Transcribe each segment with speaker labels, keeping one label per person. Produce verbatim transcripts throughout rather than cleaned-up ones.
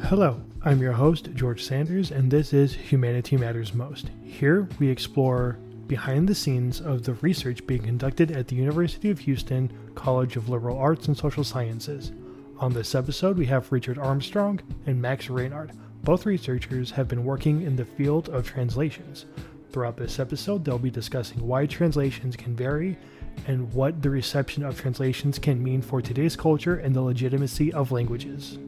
Speaker 1: Hello, I'm your host, George Sanders, and this is Humanity Matters Most. Here, we explore behind the scenes of the research being conducted at the University of Houston College of Liberal Arts and Social Sciences. On this episode, we have Richard Armstrong and Max Reynard. Both researchers have been working in the field of translations. Throughout this episode, they'll be discussing why translations can vary and what the reception of translations can mean for today's culture and the legitimacy of languages.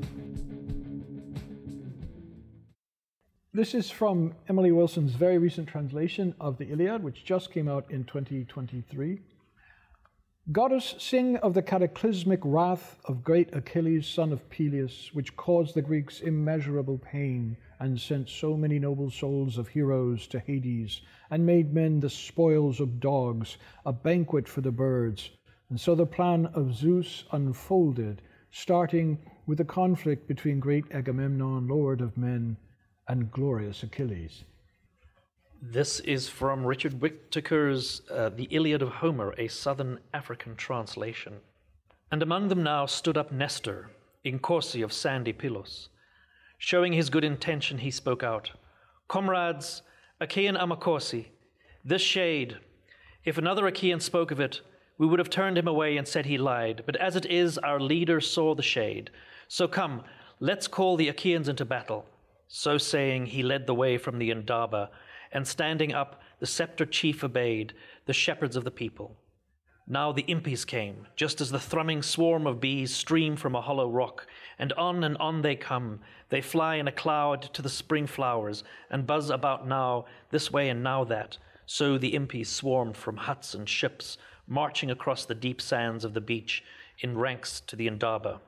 Speaker 1: This is from Emily Wilson's very recent translation of the Iliad, which just came out in twenty twenty-three. Goddess, sing of the cataclysmic wrath of great Achilles, son of Peleus, which caused the Greeks immeasurable pain and sent so many noble souls of heroes to Hades and made men the spoils of dogs, a banquet for the birds. And so the plan of Zeus unfolded, starting with the conflict between great Agamemnon, lord of men, and glorious Achilles.
Speaker 2: This is from Richard Whittaker's uh, The Iliad of Homer, a Southern African translation. And among them now stood up Nestor, in Corsi of sandy Pylos. Showing his good intention, he spoke out, "Comrades, Achaean Amacorsi, this shade, if another Achaean spoke of it, we would have turned him away and said he lied. But as it is, our leader saw the shade. So come, let's call the Achaeans into battle." So saying, he led the way from the Indaba, and standing up, the sceptred chief obeyed, the shepherds of the people. Now the impis came, just as the thrumming swarm of bees stream from a hollow rock, and on and on they come. They fly in a cloud to the spring flowers, and buzz about now this way and now that. So the impis swarmed from huts and ships, marching across the deep sands of the beach in ranks to the Indaba.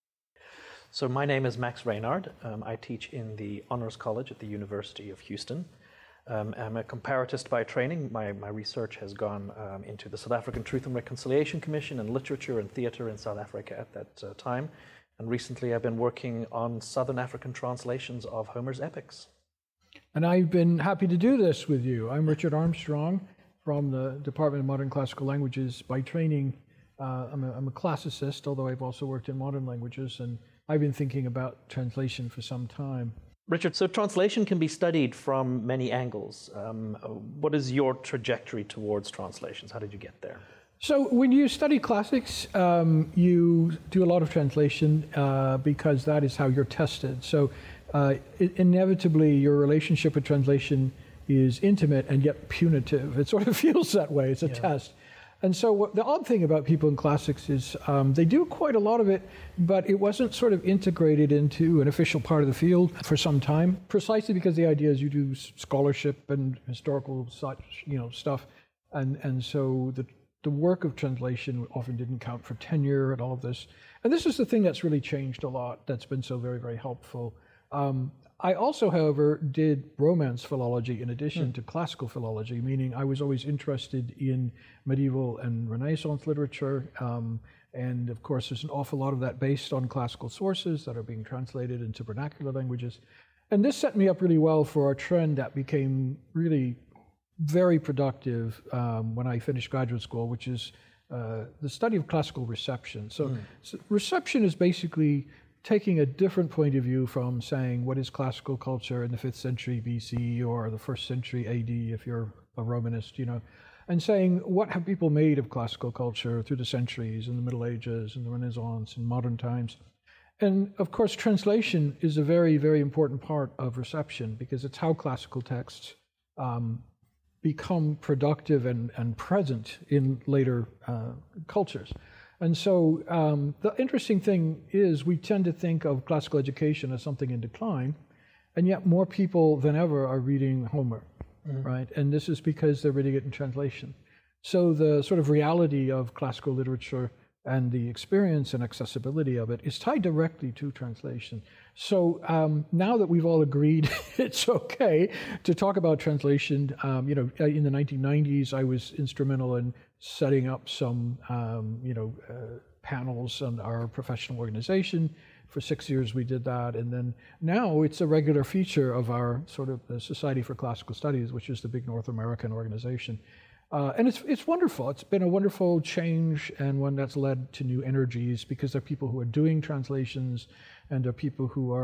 Speaker 2: So my name is Max Reynard. Um, I teach in the Honors College at the University of Houston. Um, I'm a comparatist by training. My, my research has gone um, into the South African Truth and Reconciliation Commission and literature and theater in South Africa at that uh, time. And recently I've been working on Southern African translations of Homer's epics.
Speaker 3: And I've been happy to do this with you. I'm Richard Armstrong from the Department of Modern Classical Languages. By training, uh, I'm, a, I'm a classicist, although I've also worked in modern languages, and I've been thinking about translation for some time.
Speaker 2: Richard, so translation can be studied from many angles. Um, what is your trajectory towards translations? How did you get there?
Speaker 3: So when you study classics, um, you do a lot of translation uh, because that is how you're tested. So uh, it, inevitably, your relationship with translation is intimate and yet punitive. It sort of feels that way. It's a yeah. test. And so what, the odd thing about people in classics is um, they do quite a lot of it, but it wasn't sort of integrated into an official part of the field for some time, precisely because the idea is you do scholarship and historical such, you know, stuff. And, and so the, the work of translation often didn't count for tenure and all of this. And this is the thing that's really changed a lot, that's been so very, very helpful. Um, I also, however, did Romance philology in addition mm. to classical philology, meaning I was always interested in medieval and Renaissance literature. Um, and of course, there's an awful lot of that based on classical sources that are being translated into vernacular languages. And this set me up really well for a trend that became really very productive um, when I finished graduate school, which is uh, the study of classical reception. So, mm. so reception is basically taking a different point of view from saying what is classical culture in the fifth century B C or the first century A D if you're a Romanist, you know, and saying what have people made of classical culture through the centuries in the Middle Ages and the Renaissance and modern times. And of course, translation is a very, very important part of reception because it's how classical texts um, become productive and, and present in later uh, cultures. And so um, the interesting thing is we tend to think of classical education as something in decline, and yet more people than ever are reading Homer, mm-hmm. right? And this is because they're reading it in translation. So the sort of reality of classical literature and the experience and accessibility of it is tied directly to translation. So um, now that we've all agreed it's okay to talk about translation, um, you know, in the nineteen nineties, I was instrumental in setting up some, um, you know, uh, panels on our professional organization. For six years we did that, and then now it's a regular feature of our sort of the Society for Classical Studies, which is the big North American organization. Uh, and it's it's wonderful. It's been a wonderful change and one that's led to new energies because there are people who are doing translations and there are people who are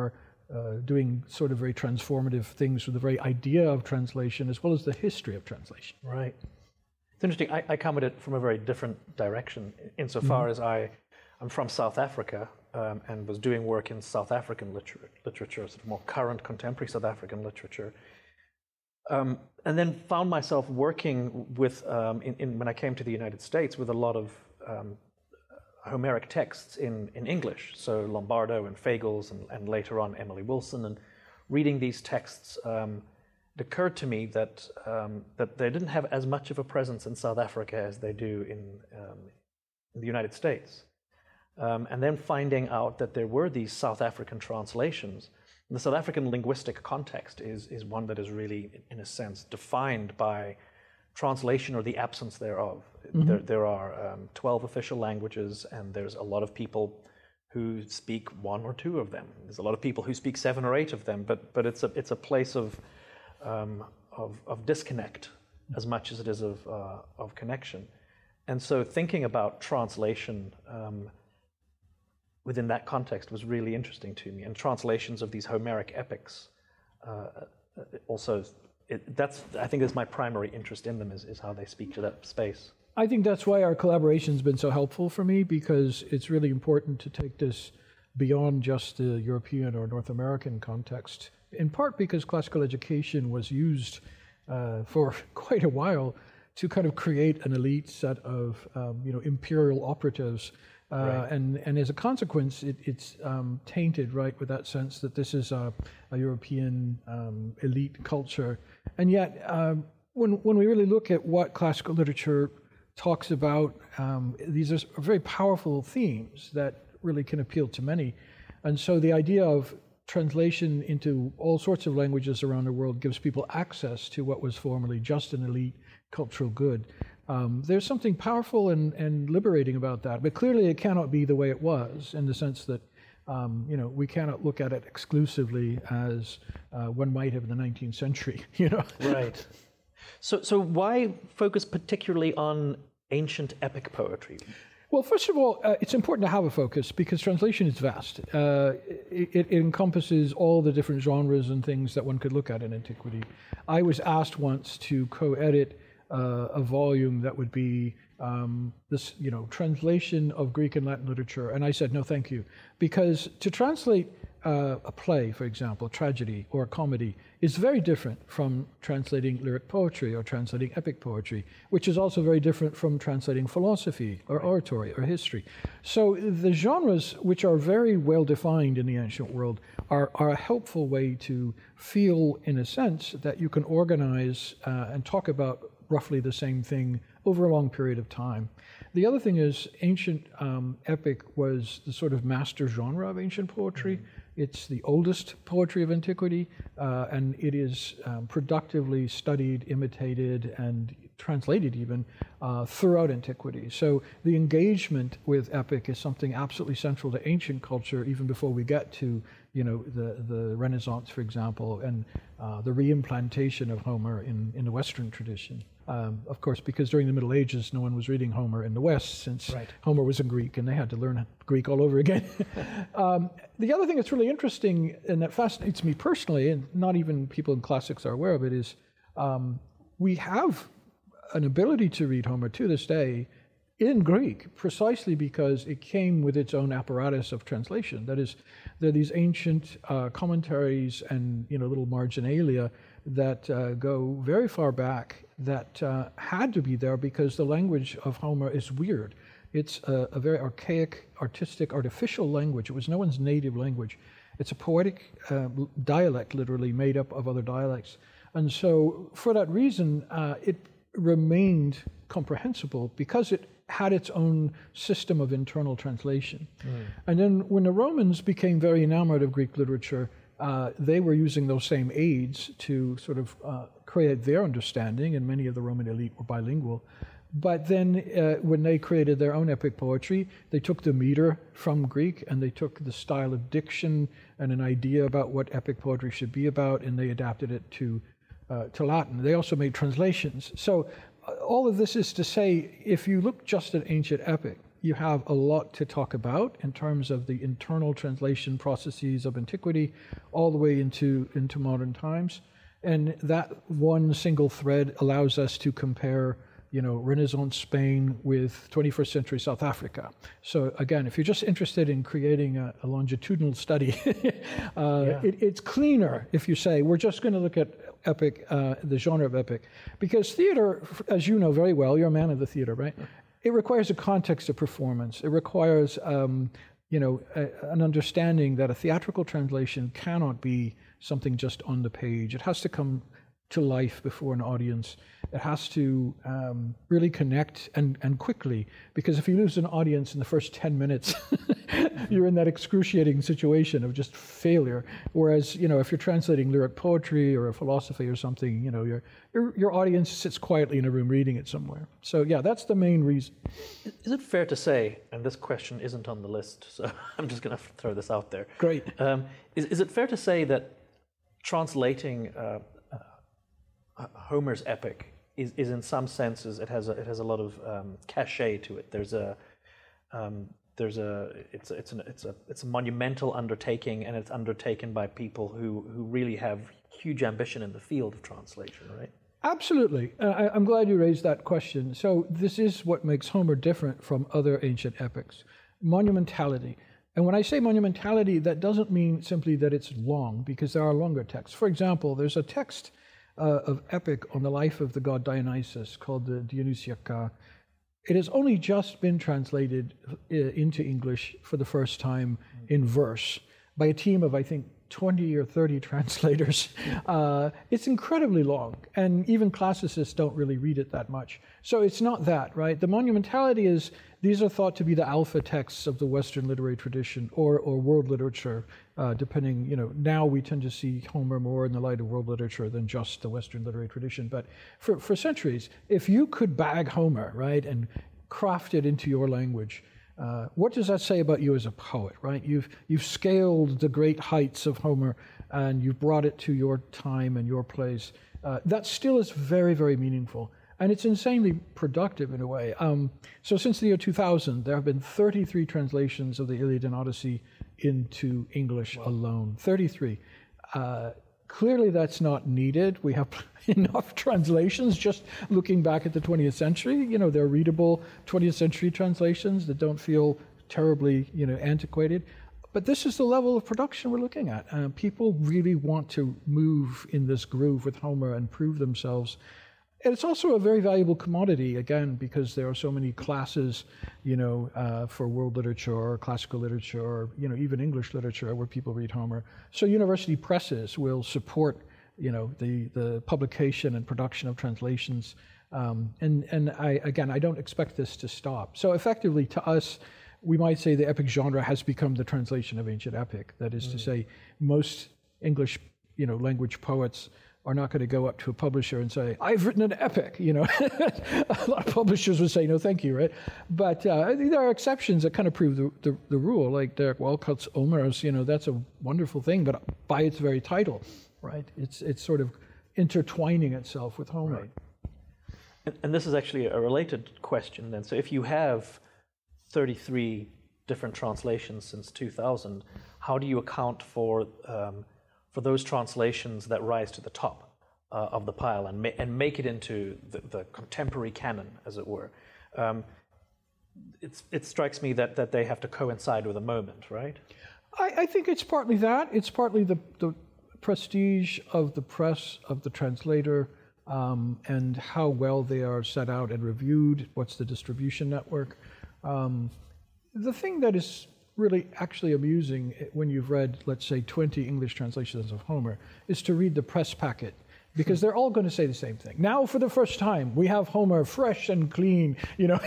Speaker 3: uh, doing sort of very transformative things with the very idea of translation as well as the history of translation.
Speaker 2: Right. It's interesting. I, I come at it from a very different direction insofar mm-hmm. as I, I'm from South Africa um, and was doing work in South African liter- literature, sort of more current contemporary South African literature. Um, and then found myself working with, um, in, in, when I came to the United States, with a lot of um, Homeric texts in, in English, so Lombardo and Fagles, and, and later on Emily Wilson. And reading these texts, um, it occurred to me that um, that they didn't have as much of a presence in South Africa as they do in, um, in the United States. Um, and then finding out that there were these South African translations. The South African linguistic context is, is one that is really, in a sense, defined by translation or the absence thereof. Mm-hmm. There, there are um, twelve official languages, and there's a lot of people who speak one or two of them. There's a lot of people who speak seven or eight of them, but but it's a it's a place of um, of, of disconnect as much as it is of uh, of connection. And so thinking about translation um, within that context was really interesting to me, and translations of these Homeric epics uh, also, it, that's, I think is my primary interest in them, is, is how they speak to that space.
Speaker 3: I think that's why our collaboration's been so helpful for me, because it's really important to take this beyond just the European or North American context, in part because classical education was used uh, for quite a while to kind of create an elite set of um, you know, imperial operatives. Uh, right. and, and as a consequence, it, it's um, tainted, right, with that sense that this is a, a European um, elite culture. And yet, um, when when we really look at what classical literature talks about, um, these are very powerful themes that really can appeal to many. And so the idea of translation into all sorts of languages around the world gives people access to what was formerly just an elite cultural good. Um, there's something powerful and, and liberating about that, but clearly it cannot be the way it was, in the sense that um, you know, we cannot look at it exclusively as uh, one might have in the nineteenth century. You know,
Speaker 2: right? So, so why focus particularly on ancient epic poetry?
Speaker 3: Well, first of all, uh, it's important to have a focus because translation is vast. Uh, it, it encompasses all the different genres and things that one could look at in antiquity. I was asked once to co-edit Uh, a volume that would be um, this, you know, translation of Greek and Latin literature, and I said no, thank you, because to translate uh, a play, for example, a tragedy or a comedy, is very different from translating lyric poetry or translating epic poetry, which is also very different from translating philosophy or oratory or history. So the genres, which are very well defined in the ancient world, are, are a helpful way to feel, in a sense, that you can organize uh, and talk about roughly the same thing over a long period of time. The other thing is, ancient um, epic was the sort of master genre of ancient poetry. Mm-hmm. It's the oldest poetry of antiquity, uh, and it is um, productively studied, imitated, and translated even uh, throughout antiquity. So the engagement with epic is something absolutely central to ancient culture, even before we get to, you know, the, the Renaissance, for example, and uh, the reimplantation of Homer in, in the Western tradition. Um, of course, because during the Middle Ages, no one was reading Homer in the West, since right. Homer was in Greek, and they had to learn Greek all over again. um, the other thing that's really interesting, and that fascinates me personally, and not even people in classics are aware of it, is um, we have an ability to read Homer to this day in Greek, precisely because it came with its own apparatus of translation. That is, there are these ancient uh, commentaries and, you know, little marginalia that uh, go very far back, that uh, had to be there because the language of Homer is weird. It's a, a very archaic, artistic, artificial language. It was no one's native language. It's a poetic uh, dialect, literally, made up of other dialects. And so, for that reason, uh, it remained comprehensible because it had its own system of internal translation. Mm. And then when the Romans became very enamored of Greek literature, uh, they were using those same aids to sort of uh, create their understanding, and many of the Roman elite were bilingual. But then uh, when they created their own epic poetry, they took the meter from Greek, and they took the style of diction and an idea about what epic poetry should be about, and they adapted it to uh, to Latin. They also made translations. So uh, all of this is to say, if you look just at ancient epic, you have a lot to talk about in terms of the internal translation processes of antiquity all the way into, into modern times. And that one single thread allows us to compare, you know, Renaissance Spain with twenty-first century South Africa. So again, if you're just interested in creating a, a longitudinal study, uh, yeah. it, it's cleaner if you say, we're just going to look at epic, uh, the genre of epic. Because theater, as you know very well, you're a man of the theater, right? It requires a context of performance. It requires, um, you know, a, an understanding that a theatrical translation cannot be something just on the page. It has to come to life before an audience. It has to um, really connect and, and quickly, because if you lose an audience in the first ten minutes, you're in that excruciating situation of just failure. Whereas, you know, if you're translating lyric poetry or a philosophy or something, you know, your your, your audience sits quietly in a room reading it somewhere. So yeah, that's the main reason.
Speaker 2: Is it fair to say, and this question isn't on the list, so I'm just going to throw this out there.
Speaker 3: Great.
Speaker 2: Um, is, is it fair to say that translating uh, uh, Homer's epic is, is in some senses, it has a, it has a lot of um, cachet to it. There's a um, there's a it's a, it's an, it's a it's a monumental undertaking, and it's undertaken by people who who really have huge ambition in the field of translation, right?
Speaker 3: Absolutely. Uh, I, I'm glad you raised that question. So this is what makes Homer different from other ancient epics: monumentality. And when I say monumentality, that doesn't mean simply that it's long, because there are longer texts. For example, there's a text uh, of epic on the life of the god Dionysus called the Dionysiaca. It has only just been translated into English for the first time in verse by a team of, I think, twenty or thirty translators. Uh, it's incredibly long, and even classicists don't really read it that much. So it's not that, right? The monumentality is, these are thought to be the alpha texts of the Western literary tradition, or, or world literature, uh, depending, you know, now we tend to see Homer more in the light of world literature than just the Western literary tradition. But for, for centuries, if you could bag Homer, right, and craft it into your language, Uh, what does that say about you as a poet, right? You've you've scaled the great heights of Homer, and you've brought it to your time and your place. Uh, that still is very, very meaningful, and it's insanely productive in a way. Um, so since the year two thousand, there have been thirty-three translations of the Iliad and Odyssey into English wow. alone. thirty-three. Uh, Clearly, that's not needed. We have enough translations. Just looking back at the twentieth century, you know, they're readable twentieth century translations that don't feel terribly, you know, antiquated. But this is the level of production we're looking at. Uh, people really want to move in this groove with Homer and prove themselves. And it's also a very valuable commodity, again, because there are so many classes, you know, uh, for world literature or classical literature, or, you know, even English literature where people read Homer. So university presses will support, you know, the, the publication and production of translations. Um, and, and I, again, I don't expect this to stop. So effectively, to us, we might say the epic genre has become the translation of ancient epic. That is mm. to say, most English, you know, language poets are not going to go up to a publisher and say, I've written an epic, you know. A lot of publishers would say, no, thank you, right? But uh, there are exceptions that kind of prove the, the, the rule, like Derek Walcott's Omerus, you know, that's a wonderful thing, but by its very title, right? It's it's sort of intertwining itself with Homer.
Speaker 2: Right. And, and this is actually a related question then. So if you have thirty-three different translations since two thousand, how do you account for um, for those translations that rise to the top uh, of the pile and, ma- and make it into the, the contemporary canon, as it were? Um, it's, it strikes me that, that they have to coincide with a moment, right?
Speaker 3: I, I think it's partly that. It's partly the, the prestige of the press, of the translator, um, and how well they are set out and reviewed. What's the distribution network? Um, the thing that is really actually amusing when you've read, let's say, twenty English translations of Homer, is to read the press packet, because they're all going to say the same thing. Now, for the first time, we have Homer fresh and clean, you know,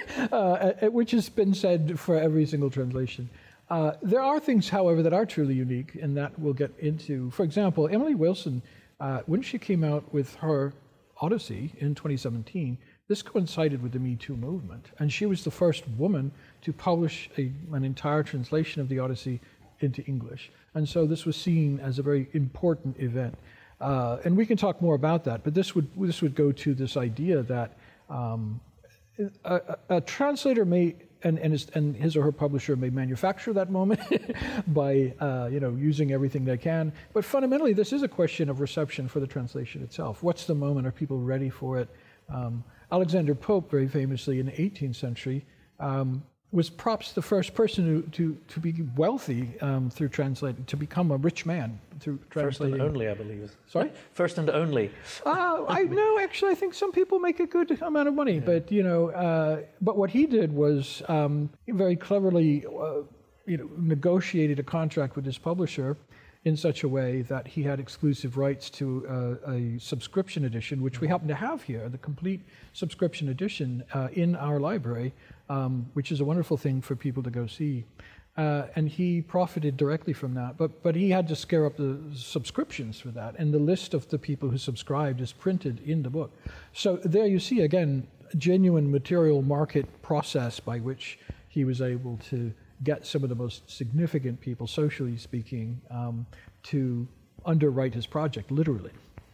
Speaker 3: uh, which has been said for every single translation. Uh, there are things, however, that are truly unique, and that we'll get into. For example, Emily Wilson, uh, when she came out with her Odyssey in twenty seventeen, this coincided with the Me Too movement, and she was the first woman to publish a, an entire translation of the Odyssey into English. And so this was seen as a very important event. Uh, and we can talk more about that, but this would this would go to this idea that um, a, a translator may and and his, and his or her publisher may manufacture that moment by uh, you know using everything they can. But fundamentally, this is a question of reception for the translation itself. What's the moment? Are people ready for it? Um, Alexander Pope, very famously in the eighteenth century, um, was perhaps the first person to to, to be wealthy um, through translating, to become a rich man through translating.
Speaker 2: First and only, I believe.
Speaker 3: Sorry?
Speaker 2: First and only.
Speaker 3: uh, I no, actually, I think some people make a good amount of money, yeah. but you know, uh, but what he did was um, very cleverly, uh, you know, negotiated a contract with his publisher in such a way that he had exclusive rights to uh, a subscription edition, which we happen to have here, the complete subscription edition uh, in our library, um, which is a wonderful thing for people to go see. Uh, and he profited directly from that, but but he had to scare up the subscriptions for that, and the list of the people who subscribed is printed in the book. So there you see, again, a genuine material market process by which he was able to get some of the most significant people, socially speaking, um, to underwrite his project, literally.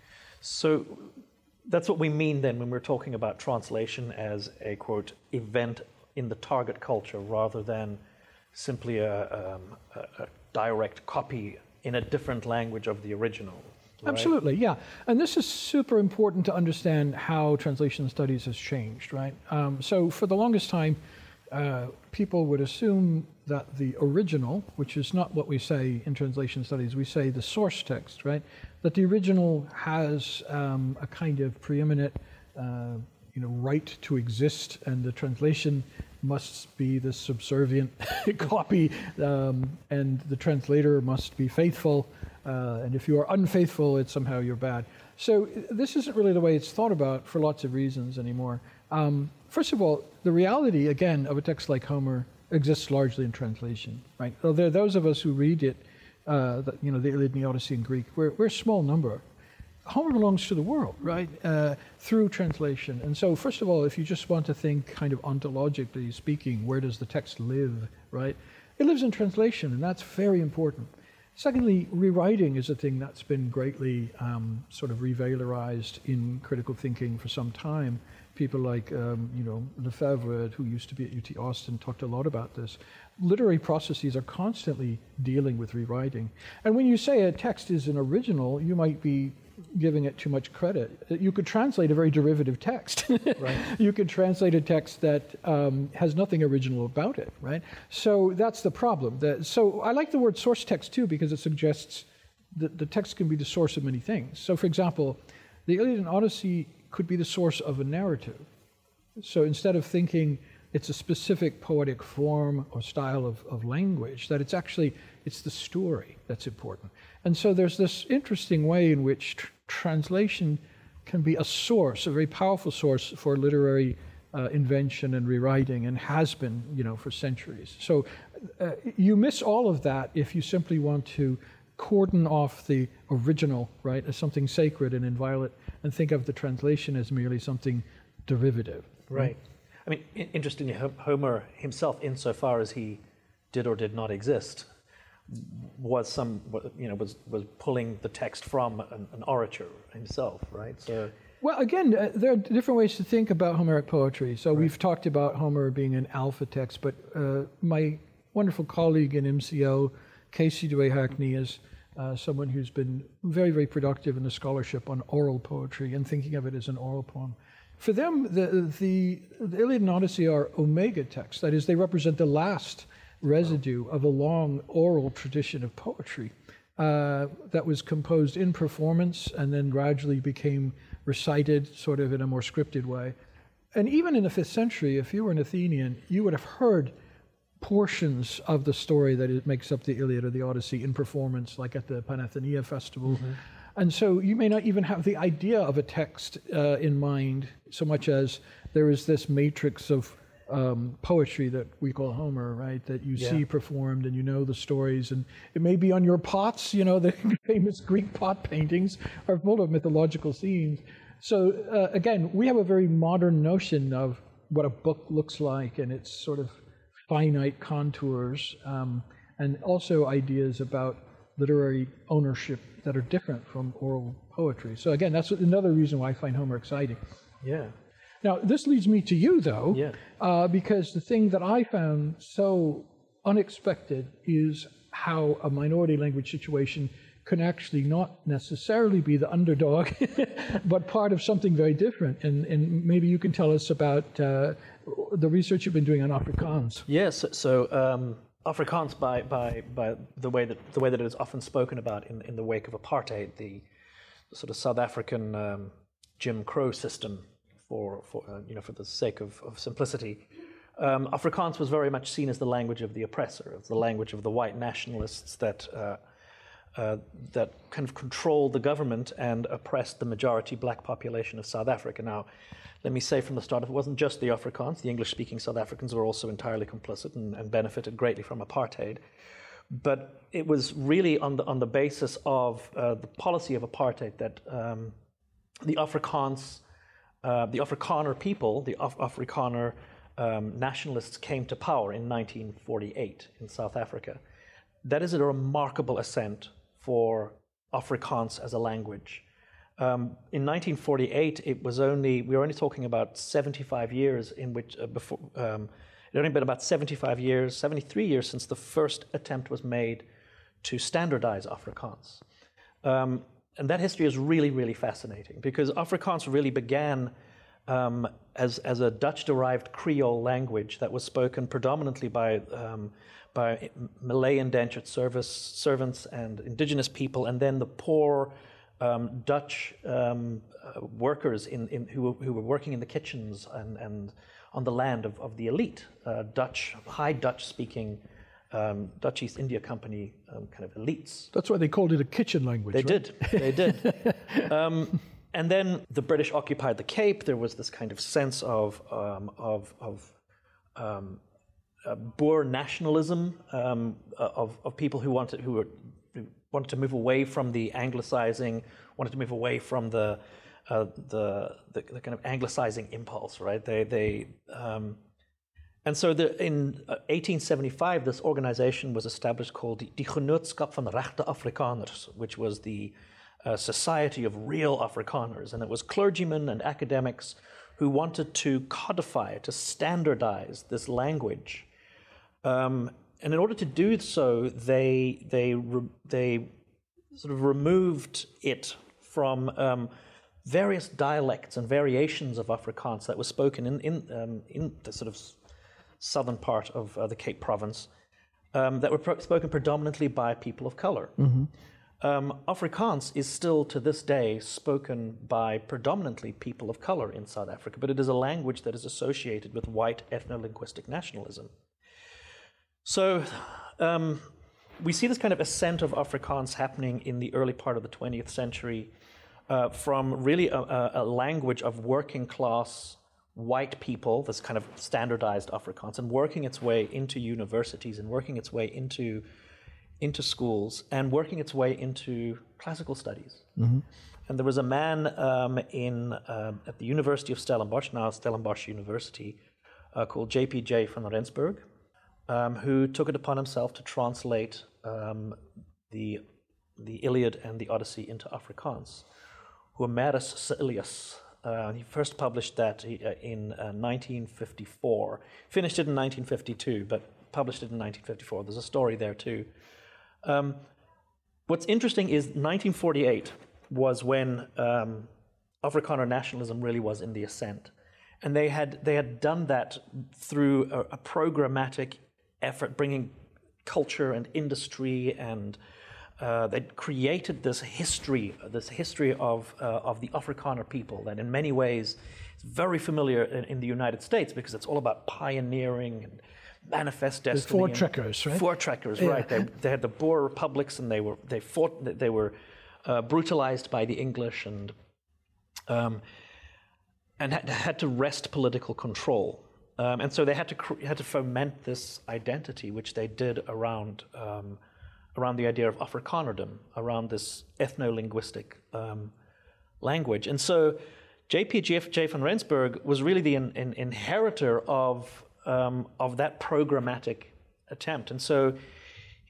Speaker 2: So that's what we mean then when we're talking about translation as a, quote, event in the target culture rather than simply a, um, a, a direct copy in a different language of the original. Right?
Speaker 3: Absolutely, yeah. And this is super important to understand how translation studies has changed, right? Um, so for the longest time, uh, people would assume that the original, which is not what we say in translation studies, we say the source text, right? That the original has um, a kind of preeminent, uh, you know, right to exist, and the translation must be the subservient copy, um, and the translator must be faithful, uh, and if you are unfaithful, it's somehow you're bad. So this isn't really the way it's thought about for lots of reasons anymore. Um, first of all, the reality, again, of a text like Homer exists largely in translation, right? So there are those of us who read it, uh, the, you know, the Iliad and the Odyssey in Greek. We're, we're a small number. Homer belongs to the world, right, uh, through translation. And so, first of all, if you just want to think kind of ontologically speaking, where does the text live, right? It lives in translation, and that's very important. Secondly, rewriting is a thing that's been greatly um, sort of revalorized in critical thinking for some time. People like, um, you know, Lefebvre, who used to be at U T Austin, talked a lot about this. Literary processes are constantly dealing with rewriting. And when you say a text is an original, you might be giving it too much credit. You could translate a very derivative text. Right. You could translate a text that um, has nothing original about it, right? So that's the problem. That, so I like the word source text too, because it suggests that the text can be the source of many things. So for example, the Iliad and Odyssey could be the source of a narrative. So instead of thinking it's a specific poetic form or style of, of language, that it's actually, it's the story that's important. And so there's this interesting way in which tr- translation can be a source, a very powerful source for literary uh, invention and rewriting, and has been, you know, for centuries. So uh, you miss all of that if you simply want to cordon off the original, right, as something sacred and inviolate, and think of the translation as merely something derivative.
Speaker 2: Right. I mean, I- interestingly, Homer himself, insofar as he did or did not exist, was some, you know, was, was pulling the text from an, an orator himself, right? So,
Speaker 3: well, again, uh, there are different ways to think about Homeric poetry. So right. We've talked about Homer being an alpha text, but uh, my wonderful colleague in M C L, Casey Dewey Hackney, is uh, someone who's been very, very productive in the scholarship on oral poetry and thinking of it as an oral poem. For them, the, the, the Iliad and Odyssey are omega texts. That is, they represent the last residue of a long oral tradition of poetry uh, that was composed in performance and then gradually became recited sort of in a more scripted way. And even in the fifth century, if you were an Athenian, you would have heard portions of the story that it makes up the Iliad or the Odyssey in performance, like at the Panathenaea festival. Mm-hmm. And so you may not even have the idea of a text uh, in mind so much as there is this matrix of Um, poetry that we call Homer, right? That you yeah. see performed and you know the stories, and it may be on your pots, you know, the famous Greek pot paintings are full of mythological scenes. So uh, again, we have a very modern notion of what a book looks like and its sort of finite contours, um, and also ideas about literary ownership that are different from oral poetry. So again, that's another reason why I find Homer exciting.
Speaker 2: Yeah.
Speaker 3: Now, this leads me to you, though,
Speaker 2: Yeah.
Speaker 3: uh, because the thing that I found so unexpected is how a minority language situation can actually not necessarily be the underdog, but part of something very different. And, and maybe you can tell us about uh, the research you've been doing on Afrikaans.
Speaker 2: Yes, so um, Afrikaans, by, by, by the way that the way that it is often spoken about in, in the wake of apartheid, the sort of South African um, Jim Crow system, for, for uh, you know, for the sake of, of simplicity. Um, Afrikaans was very much seen as the language of the oppressor, as the language of the white nationalists that uh, uh, that kind of controlled the government and oppressed the majority black population of South Africa. Now, let me say from the start, it wasn't just the Afrikaans. The English-speaking South Africans were also entirely complicit and, and benefited greatly from apartheid. But it was really on the on the basis of uh, the policy of apartheid that um, the Afrikaans, uh, the Afrikaner people, the Af- Afrikaner um, nationalists came to power in nineteen forty-eight in South Africa. That is a remarkable ascent for Afrikaans as a language. Um, in nineteen forty-eight, it was only we were only talking about seventy-five years in which uh, before. Um, It had only been about seventy-five years, seventy-three years since the first attempt was made to standardize Afrikaans. Um, and that history is really, really fascinating because Afrikaans really began um, as, as a Dutch-derived Creole language that was spoken predominantly by, um, by Malay indentured service servants and indigenous people, and then the poor um, Dutch um, uh, workers in, in, who, were, who were working in the kitchens and, and on the land of, of the elite, uh, Dutch, high Dutch-speaking um, Dutch East India Company um, kind of elites.
Speaker 3: That's why they called it a kitchen language.
Speaker 2: They
Speaker 3: right?
Speaker 2: did, they did. um, and then the British occupied the Cape. There was this kind of sense of um, of, of um, uh, Boer nationalism, um, of, of people who wanted who were who wanted to move away from the Anglicizing, wanted to move away from the Uh, the, the the kind of Anglicizing impulse, right? They they um, and so the, in uh, eighteen seventy-five, this organization was established called Die Genootskap van Regte Afrikaners, which was the uh, Society of Real Afrikaners, and it was clergymen and academics who wanted to codify, to standardize this language. Um, and in order to do so, they they re, they sort of removed it from um, various dialects and variations of Afrikaans that were spoken in in, um, in the sort of southern part of uh, the Cape Province, um, that were pro- spoken predominantly by people of color. Mm-hmm. Um, Afrikaans is still to this day spoken by predominantly people of color in South Africa, but it is a language that is associated with white ethno-linguistic nationalism. So um, we see this kind of ascent of Afrikaans happening in the early part of the twentieth century, Uh, from really a, a language of working class white people, this kind of standardized Afrikaans, and working its way into universities and working its way into into schools and working its way into classical studies. Mm-hmm. And there was a man um, in uh, at the University of Stellenbosch, now Stellenbosch University, uh, called J P J van Rensburg, um, who took it upon himself to translate um, the the Iliad and the Odyssey into Afrikaans. Homerus Caecilius. Uh, he first published that uh, in uh, nineteen fifty-four. Finished it in nineteen fifty-two, but published it in nineteen fifty-four. There's a story there too. Um, what's interesting is nineteen forty-eight was when um, Afrikaner nationalism really was in the ascent, and they had they had done that through a, a programmatic effort, bringing culture and industry and Uh, they created this history, this history of uh, of the Afrikaner people that in many ways is very familiar in, in the United States because it's all about pioneering and manifest destiny.
Speaker 3: The Voortrekkers, right?
Speaker 2: Voortrekkers,
Speaker 3: yeah.
Speaker 2: right. They, they had the Boer republics and they were they fought they were uh, brutalized by the English and um, and had, had to wrest political control. Um, and so they had to cr- had to foment this identity, which they did around. Um, around the idea of Afrikanerdom, around this ethno-linguistic um, language. And so J P J van Rensburg was really the in, in, inheritor of, um, of that programmatic attempt. And so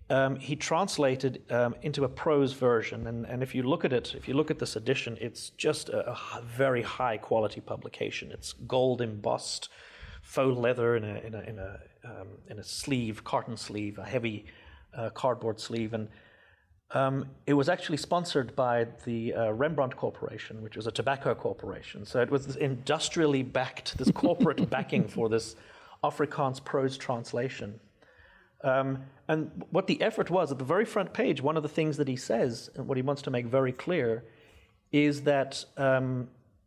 Speaker 2: um, he translated um, into a prose version. And, and if you look at it, if you look at this edition, it's just a, a very high quality publication. It's gold embossed, faux leather in a in a in a, um, in a sleeve, carton sleeve, a heavy uh, cardboard sleeve, and um, it was actually sponsored by the uh, Rembrandt Corporation, which was a tobacco corporation. So it was this industrially backed, this corporate backing for this Afrikaans prose translation. Um, and what the effort was, at the very front page, one of the things that he says, and what he wants to make very clear, is that um,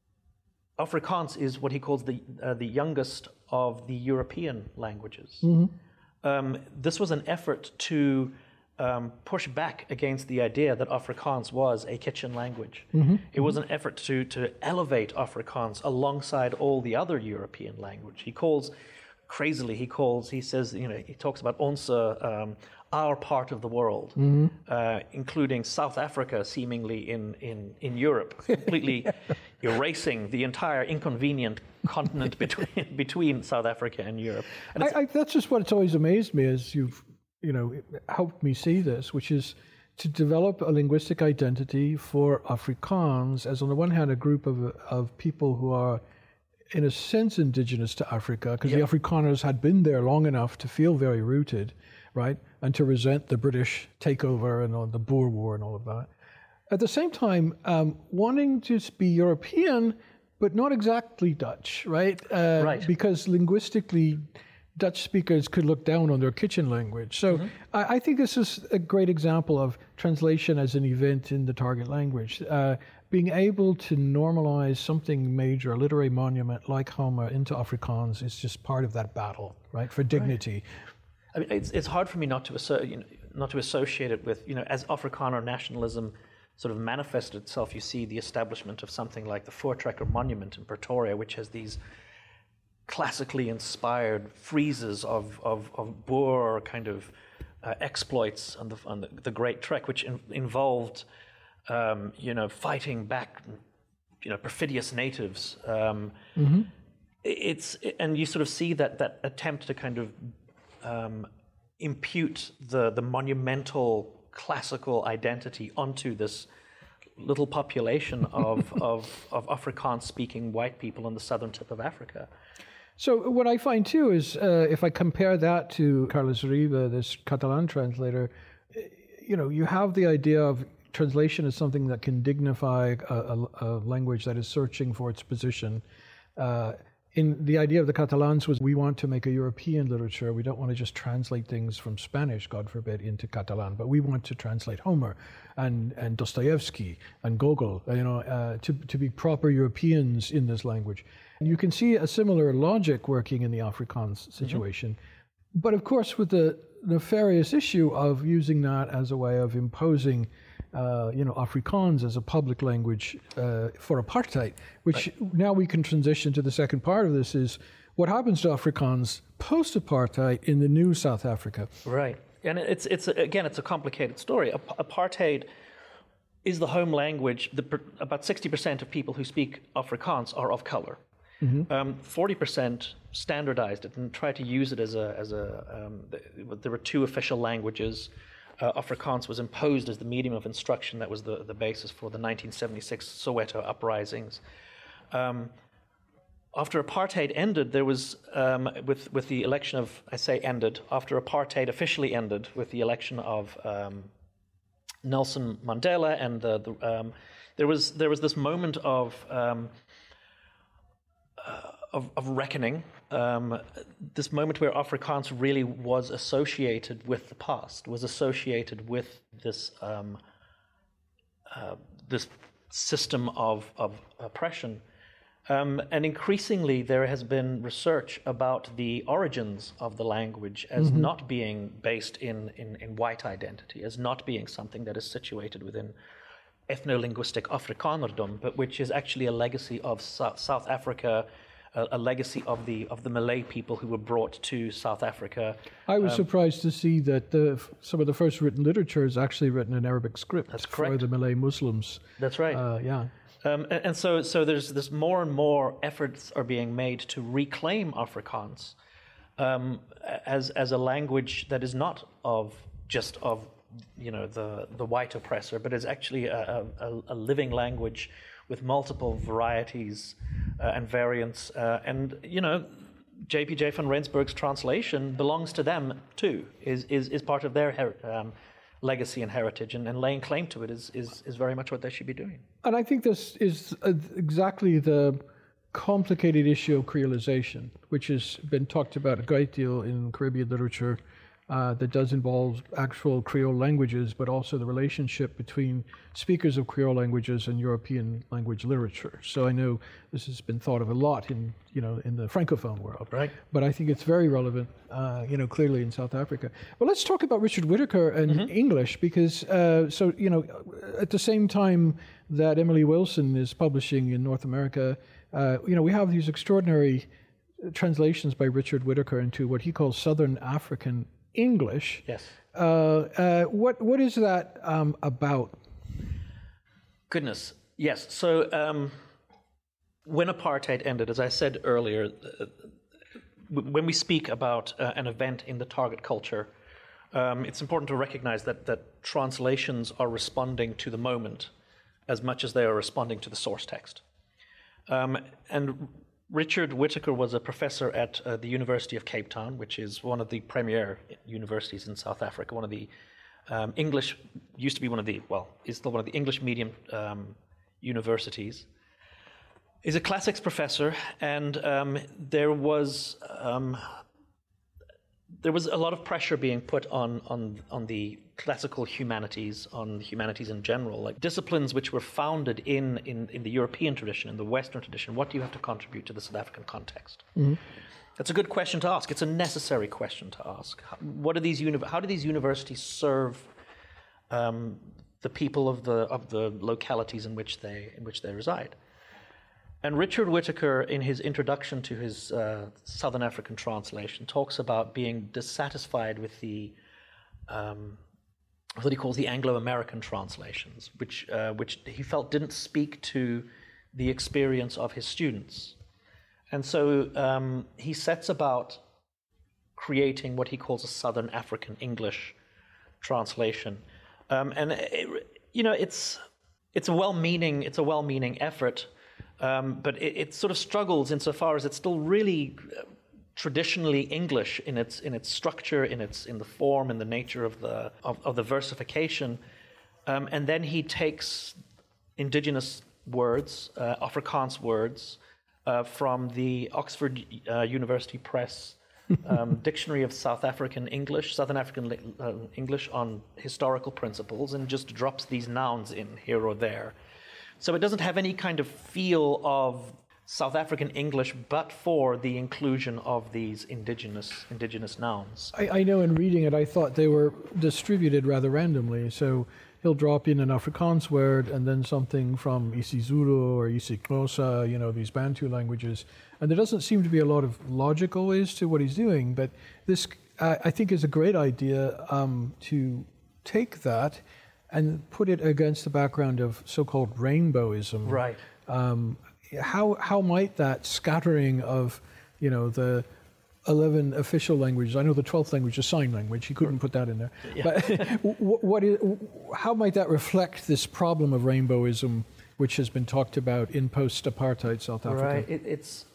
Speaker 2: Afrikaans is what he calls the uh, the youngest of the European languages. Mm-hmm. Um, this was an effort to um, push back against the idea that Afrikaans was a kitchen language. Mm-hmm. It was an effort to to elevate Afrikaans alongside all the other European language. He calls, crazily, he calls, he says, you know, he talks about onze, um, our part of the world, mm-hmm. uh, including South Africa, seemingly in, in, in Europe, completely erasing the entire inconvenient continent between between South Africa and Europe. And
Speaker 3: I, I, that's just what's always amazed me, as you've you know helped me see this, which is to develop a linguistic identity for Afrikaans as, on the one hand, a group of of people who are, in a sense, indigenous to Africa, because yep. the Afrikaners had been there long enough to feel very rooted, right, and to resent the British takeover and all the Boer War and all of that. At the same time, um, wanting to be European, but not exactly Dutch, right? Uh,
Speaker 2: right.
Speaker 3: Because linguistically, Dutch speakers could look down on their kitchen language. So mm-hmm. I, I think this is a great example of translation as an event in the target language. Uh, being able to normalize something major, a literary monument like Homer, into Afrikaans is just part of that battle, right, for dignity.
Speaker 2: Right. I mean, it's it's hard for me not to asso- you know, not to associate it with, you know, as Afrikaner nationalism sort of manifested itself. You see the establishment of something like the Voortrekker Monument in Pretoria, which has these classically inspired friezes of of, of Boer kind of uh, exploits on the on the, the Great Trek, which in, involved. Um, you know, fighting back, you know, perfidious natives. Um, mm-hmm. It's and you sort of see that that attempt to kind of um, impute the the monumental classical identity onto this little population of of, of Afrikaans-speaking white people on the southern tip of Africa.
Speaker 3: So what I find too is, uh, if I compare that to Carles Riba, this Catalan translator, you know, you have the idea of translation is something that can dignify a, a, a language that is searching for its position. Uh, in the idea of the Catalans was, we want to make a European literature. We don't want to just translate things from Spanish, God forbid, into Catalan, but we want to translate Homer and, and Dostoevsky and Gogol, you know, uh, to, to be proper Europeans in this language. And you can see a similar logic working in the Afrikaans situation. Mm-hmm. But of course, with the nefarious issue of using that as a way of imposing Uh, you know, Afrikaans as a public language uh, for apartheid, which right. now we can transition to the second part of this, is what happens to Afrikaans post-apartheid in the new South Africa.
Speaker 2: Right. And it's, it's again, it's a complicated story. Apartheid is the home language. The, about sixty percent of people who speak Afrikaans are of color. Mm-hmm. Um, forty percent standardized it and tried to use it as a, as a um, there were two official languages. Uh, Afrikaans was imposed as the medium of instruction. That was the, the basis for the nineteen seventy-six Soweto uprisings. Um, after apartheid ended, there was, um, with, with the election of, I say ended, after apartheid officially ended with the election of um, Nelson Mandela, and the, the, um, there was there was this moment of um, uh, of, of reckoning. Um, this moment where Afrikaans really was associated with the past, was associated with this um, uh, this system of, of oppression. Um, and increasingly there has been research about the origins of the language as mm-hmm. not being based in, in, in white identity, as not being something that is situated within ethno-linguistic Afrikanerdom, but which is actually a legacy of South, South Africa, a, a legacy of the of the Malay people who were brought to South Africa.
Speaker 3: I was
Speaker 2: um,
Speaker 3: surprised to see that the, some of the first written literature is actually written in Arabic script.
Speaker 2: That's correct.
Speaker 3: For the Malay Muslims.
Speaker 2: That's right.
Speaker 3: Uh, yeah.
Speaker 2: Um, and, and so, so there's this more and more efforts are being made to reclaim Afrikaans um, as as a language that is not of just of, you know, the, the white oppressor, but is actually a, a, a living language with multiple varieties uh, and variants. Uh, and, you know, J P J van Rensburg's translation belongs to them too, is is, is part of their her- um, legacy and heritage, and, and laying claim to it is, is, is very much what they should be doing.
Speaker 3: And I think this is uh, exactly the complicated issue of creolization, which has been talked about a great deal in Caribbean literature, uh, that does involve actual Creole languages, but also the relationship between speakers of Creole languages and European language literature. So I know this has been thought of a lot in, you know, in the Francophone world.
Speaker 2: Right.
Speaker 3: But I think it's very relevant, uh, you know, clearly in South Africa. Well, let's talk about Richard Whittaker and mm-hmm. English, because, uh, so, you know, at the same time that Emily Wilson is publishing in North America, uh, you know, we have these extraordinary translations by Richard Whittaker into what he calls Southern African English.
Speaker 2: Yes.
Speaker 3: Uh, uh, what what is that um, about?
Speaker 2: Goodness, yes. So um, when apartheid ended, as I said earlier, uh, when we speak about uh, an event in the target culture, um, it's important to recognize that that translations are responding to the moment as much as they are responding to the source text. Um, and Richard Whittaker was a professor at uh, the University of Cape Town, which is one of the premier universities in South Africa. One of the um, English, used to be one of the, well, is still one of the English medium um, universities. He's a classics professor, and um, there was um, there was a lot of pressure being put on on on the classical humanities, on humanities in general, like disciplines which were founded in, in, in the European tradition, in the Western tradition. What do you have to contribute to the South African context? Mm-hmm. That's a good question to ask. It's a necessary question to ask. What are these uni- How do these universities serve um, the people of the of the localities in which they in which they reside? And Richard Whittaker, in his introduction to his uh, Southern African translation, talks about being dissatisfied with the um, what he calls the Anglo-American translations, which uh, which he felt didn't speak to the experience of his students. And so um, he sets about creating what he calls a Southern African English translation. Um, and, it, you know, it's it's a well-meaning, it's a well-meaning effort, um, but it, it sort of struggles insofar as it's still really traditionally English in its in its structure, in its in the form, in the nature of the of, of the versification, um, and then he takes indigenous words, uh, Afrikaans words, uh, from the Oxford uh, University Press um, Dictionary of South African English, Southern African uh, English on historical principles, and just drops these nouns in here or there. So it doesn't have any kind of feel of South African English, but for the inclusion of these indigenous indigenous nouns.
Speaker 3: I, I know in reading it, I thought they were distributed rather randomly. So he'll drop in an Afrikaans word and then something from isiZulu or isiXhosa, you know, these Bantu languages. And there doesn't seem to be a lot of logical ways to what he's doing. But this, uh, I think, is a great idea um, to take that and put it against the background of so-called rainbowism.
Speaker 2: Right. Um,
Speaker 3: How how might that scattering of, you know, the eleven official languages, I know the twelfth language is sign language, he couldn't put that in there, yeah. But what is, how might that reflect this problem of rainbowism, which has been talked about in post-apartheid South Africa?
Speaker 2: Right, it, it's,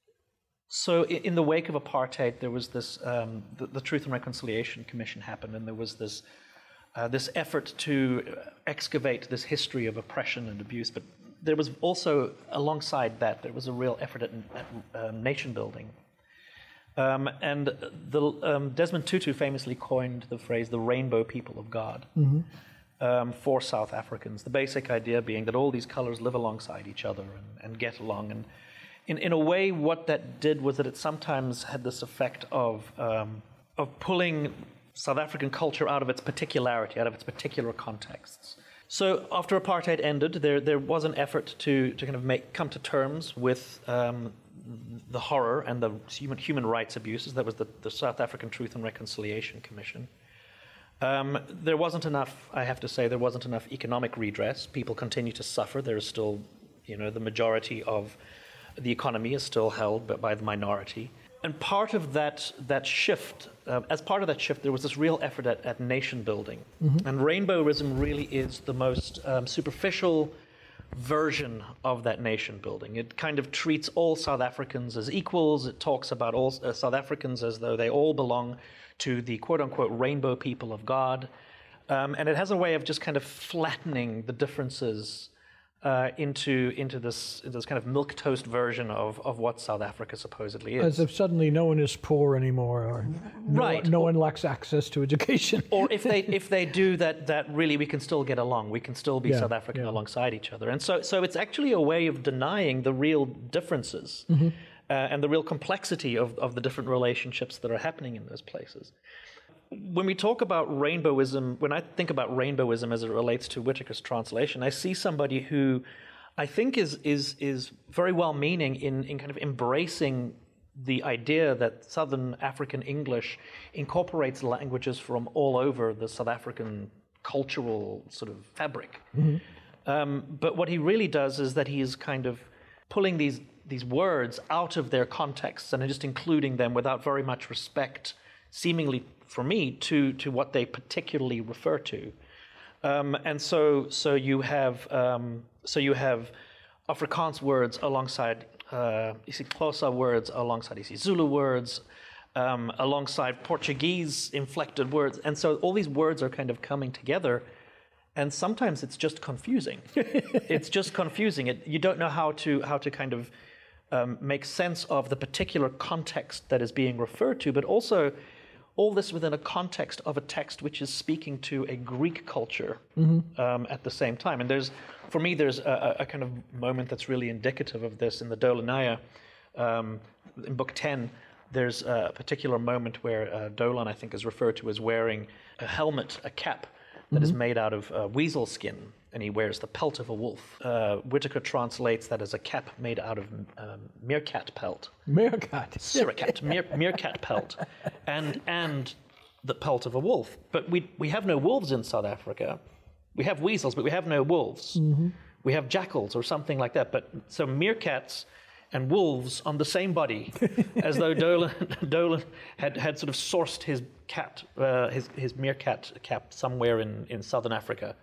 Speaker 2: so in the wake of apartheid, there was this, um, the, the Truth and Reconciliation Commission happened, and there was this, uh, this effort to excavate this history of oppression and abuse, but there was also, alongside that, there was a real effort at, at um, nation building. Um, and the, um, Desmond Tutu famously coined the phrase, the rainbow people of God, mm-hmm. um, for South Africans. The basic idea being that all these colors live alongside each other and, and get along. And in, in a way, what that did was that it sometimes had this effect of, um, of pulling South African culture out of its particularity, out of its particular contexts. So after apartheid ended, there there was an effort to, to kind of make come to terms with um, the horror and the human human rights abuses. That was the, the South African Truth and Reconciliation Commission. Um, there wasn't enough, I have to say, there wasn't enough economic redress. People continue to suffer. There is still, you know, the majority of the economy is still held by the minority. And part of that that shift, uh, as part of that shift, there was this real effort at, at nation building. Mm-hmm. And rainbowism really is the most um, superficial version of that nation building. It kind of treats all South Africans as equals. It talks about all uh, South Africans as though they all belong to the quote-unquote rainbow people of God. Um, and it has a way of just kind of flattening the differences Uh, into into this this kind of milquetoast version of, of what South Africa supposedly is.
Speaker 3: As if suddenly no one is poor anymore, or no,
Speaker 2: right.
Speaker 3: no
Speaker 2: or,
Speaker 3: one lacks access to education.
Speaker 2: Or if they if they do that, that really we can still get along. We can still be
Speaker 3: yeah,
Speaker 2: South African
Speaker 3: yeah.
Speaker 2: alongside each other. And so so it's actually a way of denying the real differences mm-hmm. uh, and the real complexity of, of the different relationships that are happening in those places. When we talk about rainbowism, when I think about rainbowism as it relates to Whitaker's translation, I see somebody who I think is is is very well-meaning in, in kind of embracing the idea that Southern African English incorporates languages from all over the South African cultural sort of fabric. Mm-hmm. Um, but what he really does is that he is kind of pulling these these words out of their contexts and just including them without very much respect, seemingly for me, to, to what they particularly refer to. Um, and so so you have um, so you have Afrikaans words alongside uh, isiXhosa words, alongside isiZulu words, um, alongside Portuguese inflected words. And so all these words are kind of coming together, and sometimes it's just confusing. It's just confusing. It, you don't know how to how to kind of um, make sense of the particular context that is being referred to, but also all this within a context of a text which is speaking to a Greek culture mm-hmm. um, at the same time. And there's, for me, there's a, a kind of moment that's really indicative of this in the Dolanaya. Um, in Book ten, there's a particular moment where uh, Dolan, I think, is referred to as wearing a helmet, a cap, that mm-hmm. is made out of uh, weasel skin, and he wears the pelt of a wolf. Uh, Whitaker translates that as a cap made out of um, meerkat pelt.
Speaker 3: Meerkat?
Speaker 2: Siracat, meer, meerkat pelt, and and the pelt of a wolf. But we we have no wolves in South Africa. We have weasels, but we have no wolves. Mm-hmm. We have jackals or something like that. But so meerkats and wolves on the same body, as though Dolan, Dolan had, had sort of sourced his cat, uh, his his meerkat cap somewhere in, in southern Africa.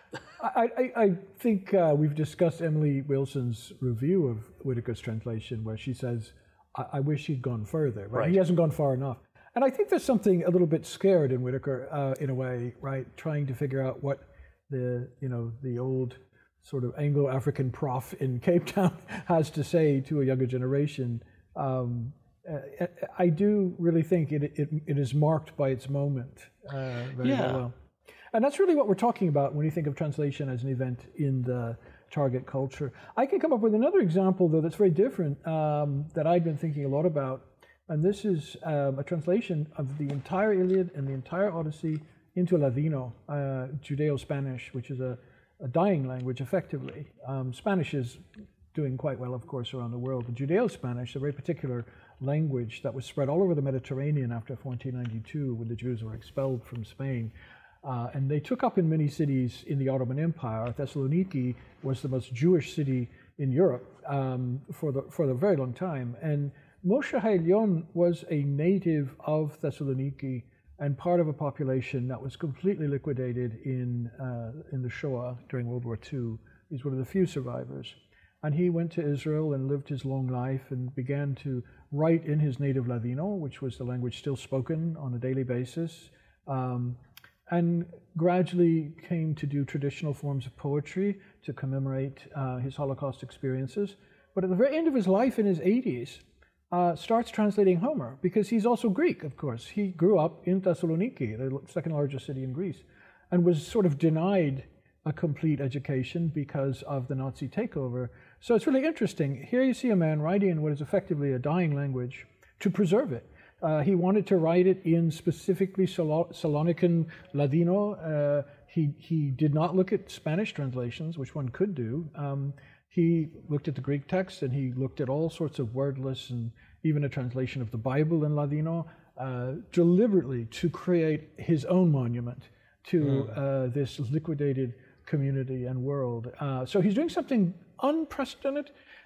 Speaker 3: I, I, I think uh, we've discussed Emily Wilson's review of Whitaker's translation, where she says, I, I wish he'd gone further. Right?
Speaker 2: Right.
Speaker 3: He hasn't gone far enough. And I think there's something a little bit scared in Whitaker, uh, in a way, right? Trying to figure out what the, you know, the old sort of Anglo-African prof in Cape Town has to say to a younger generation. Um, uh, I do really think it, it, it is marked by its moment uh, very,
Speaker 2: yeah.
Speaker 3: very well. And that's really what we're talking about when you think of translation as an event in the target culture. I can come up with another example, though, that's very different, um, that I've been thinking a lot about. And this is um, a translation of the entire Iliad and the entire Odyssey into Ladino, uh, Judeo-Spanish, which is a, a dying language, effectively. Um, Spanish is doing quite well, of course, around the world. But Judeo-Spanish, a very particular language that was spread all over the Mediterranean after fourteen ninety-two, when the Jews were expelled from Spain. Uh, and they took up in many cities in the Ottoman Empire. Thessaloniki was the most Jewish city in Europe um, for the for a very long time. And Moshe Haylion was a native of Thessaloniki and part of a population that was completely liquidated in uh, in the Shoah during World War Two. He's one of the few survivors. And he went to Israel and lived his long life and began to write in his native Ladino, which was the language still spoken on a daily basis. Um, and gradually came to do traditional forms of poetry to commemorate uh, his Holocaust experiences. But at the very end of his life, in his eighties, uh, starts translating Homer, because he's also Greek, of course. He grew up in Thessaloniki, the second largest city in Greece, and was sort of denied a complete education because of the Nazi takeover. So it's really interesting. Here you see a man writing in what is effectively a dying language to preserve it. Uh, he wanted to write it in specifically Sal- Salonican Ladino. Uh, he, he did not look at Spanish translations, which one could do. Um, he looked at the Greek text, and he looked at all sorts of wordless and even a translation of the Bible in Ladino, uh, deliberately to create his own monument to mm. uh, this liquidated community and world. Uh, so he's doing something unprecedented,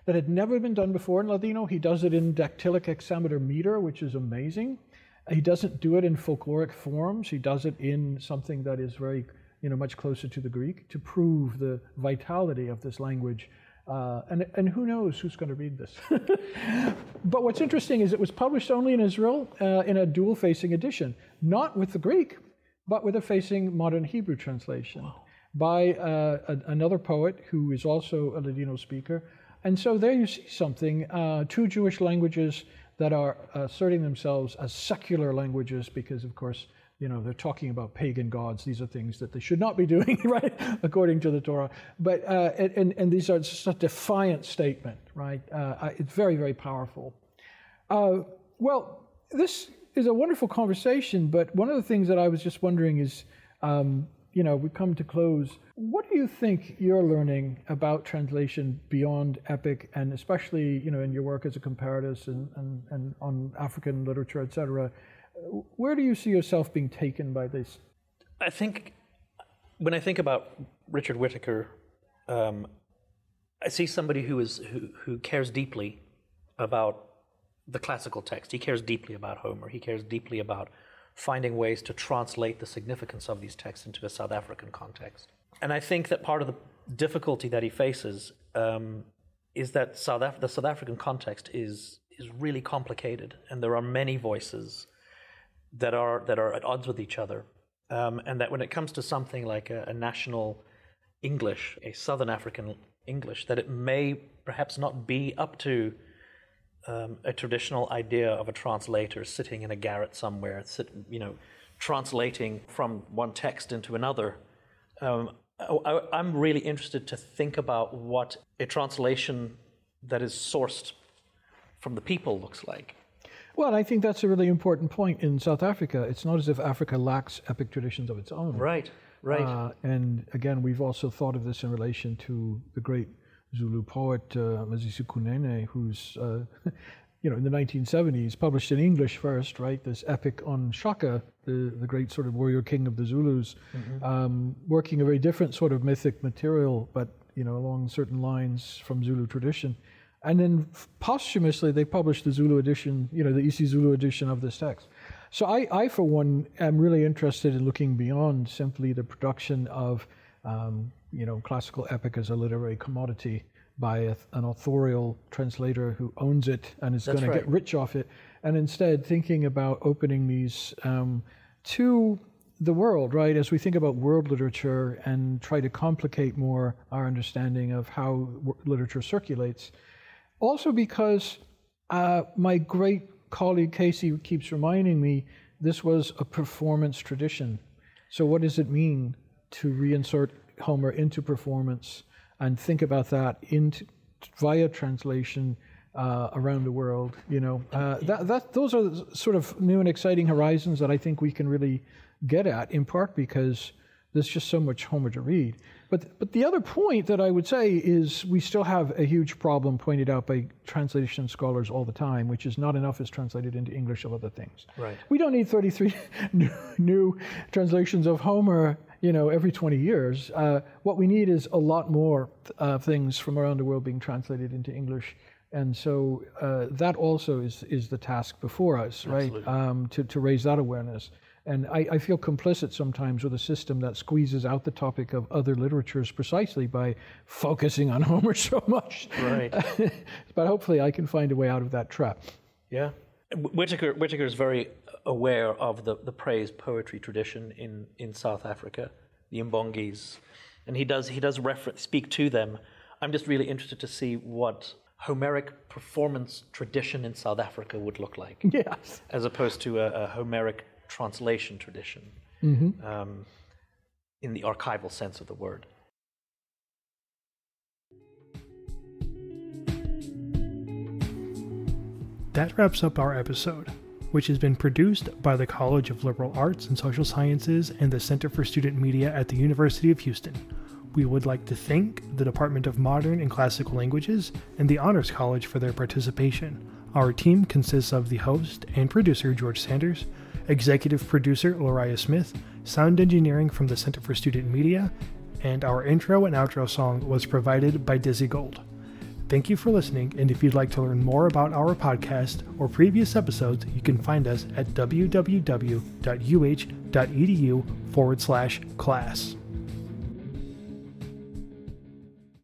Speaker 1: that had never been done before in Ladino. He does it in dactylic hexameter meter, which is amazing. He doesn't do it in folkloric forms. He does it in something that is very, you know, much closer to the Greek to prove the vitality of this language. Uh, and, and who knows who's going to read this. But what's interesting is it was published only in Israel uh, in a dual-facing edition, not with the Greek, but with a facing modern Hebrew translation wow. by uh, a, another poet who is also a Ladino speaker. And so there you see something, uh, two Jewish languages that are asserting themselves as secular languages because, of course, you know, they're talking about pagan gods. These are things that they should not be doing, right, according to the Torah. But uh, and and these are just a defiant statement, right? Uh, it's very, very powerful. Uh, well, this is a wonderful conversation. But one of the things that I was just wondering is, um, you know, we come to close. What do you think you're learning about translation beyond epic, and especially, you know, in your work as a comparatist and and, and on African literature, et cetera? Where do you see yourself being taken by this?
Speaker 2: I think when I think about Richard Whittaker, um, I see somebody who is who, who cares deeply about the classical text. He cares deeply about Homer. He cares deeply about finding ways to translate the significance of these texts into a South African context. And I think that part of the difficulty that he faces um, is that South Af- the South African context is is really complicated, and there are many voices that are that are at odds with each other, um, and that when it comes to something like a, a national English, a Southern African English, that it may perhaps not be up to um, a traditional idea of a translator sitting in a garret somewhere, sit, you know, translating from one text into another. Um, I, I'm really interested to think about what a translation that is sourced from the people looks like.
Speaker 1: Well, I think that's a really important point in South Africa. It's not as if Africa lacks epic traditions of its own.
Speaker 2: Right, right.
Speaker 1: Uh, and again, we've also thought of this in relation to the great Zulu poet uh, Maziso Kunene, who's, uh, you know, in the nineteen seventies, published in English first, right? This epic on Shaka, the, the great sort of warrior king of the Zulus, mm-hmm. um, working a very different sort of mythic material, but, you know, along certain lines from Zulu tradition. And then posthumously, they published the Zulu edition, you know, the isiZulu edition of this text. So I, I, for one, am really interested in looking beyond simply the production of, um, you know, classical epic as a literary commodity by a, an authorial translator who owns it and is going to get rich off it, and instead thinking about opening these um, to the world, right? As we think about world literature and try to complicate more our understanding of how literature circulates. Also because uh, my great colleague Casey keeps reminding me this was a performance tradition. So what does it mean to reinsert Homer into performance and think about that into, via translation uh, around the world? You know, uh, that, that those are sort of new and exciting horizons that I think we can really get at, in part because there's just so much Homer to read. But but the other point that I would say is we still have a huge problem pointed out by translation scholars all the time, which is not enough is translated into English of other things.
Speaker 2: Right.
Speaker 1: We don't need thirty-three new, new translations of Homer, you know, every twenty years. Uh, what we need is a lot more uh, things from around the world being translated into English. And so uh, that also is is the task before us, right? Um, to, to raise that awareness. And I, I feel complicit sometimes with a system that squeezes out the topic of other literatures precisely by focusing on Homer so much.
Speaker 2: Right.
Speaker 1: But hopefully I can find a way out of that trap.
Speaker 2: Yeah. Whittaker, Whittaker is very aware of the, the praise poetry tradition in, in South Africa, the Mbongis, and he does he does refer, speak to them. I'm just really interested to see what Homeric performance tradition in South Africa would look like.
Speaker 1: Yes.
Speaker 2: As opposed to a, a Homeric translation tradition,
Speaker 1: mm-hmm.
Speaker 2: um, in the archival sense of the word.
Speaker 4: That wraps up our episode, which has been produced by the College of Liberal Arts and Social Sciences and the Center for Student Media at the University of Houston. We would like to thank the Department of Modern and Classical Languages and the Honors College for their participation. Our team consists of the host and producer, George Sanders, executive producer, Loriah Smith, sound engineering from the Center for Student Media, and our intro and outro song was provided by Dizzy Gold. Thank you for listening, and if you'd like to learn more about our podcast or previous episodes, you can find us at www.uh.edu forward slash class.